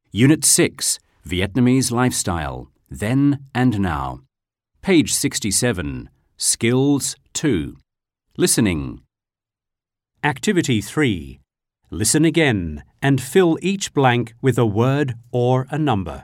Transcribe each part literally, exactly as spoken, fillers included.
Unit six, Vietnamese Lifestyle, Then and Now. Page sixty-seven, Skills two. Listening. Activity three. Listen again and fill each blank with a word or a number.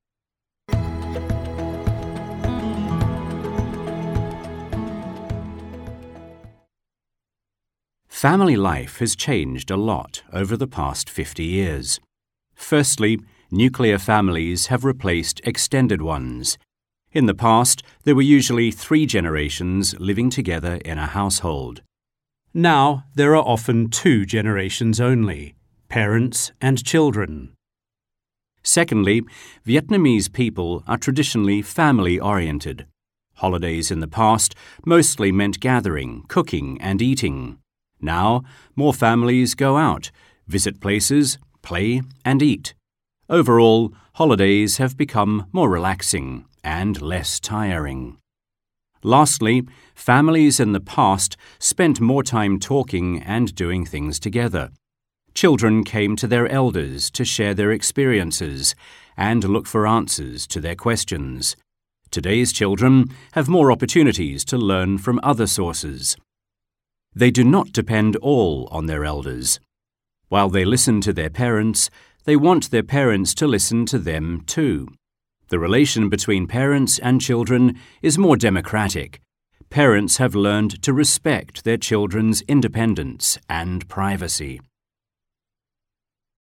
Family life has changed a lot over the past fifty years. Firstly, nuclear families have replaced extended ones. In the past, there were usually three generations living together in a household. Now, there are often two generations only, parents and children. Secondly, Vietnamese people are traditionally family-oriented. Holidays in the past mostly meant gathering, cooking, and eating. Now, more families go out, visit places, play, and eat. Overall, holidays have become more relaxing and less tiring. Lastly, families in the past spent more time talking and doing things together. Children came to their elders to share their experiences and look for answers to their questions. Today's children have more opportunities to learn from other sources. They do not depend all on their elders. While they listen to their parents, they want their parents to listen to them too. The relation between parents and children is more democratic. Parents have learned to respect their children's independence and privacy.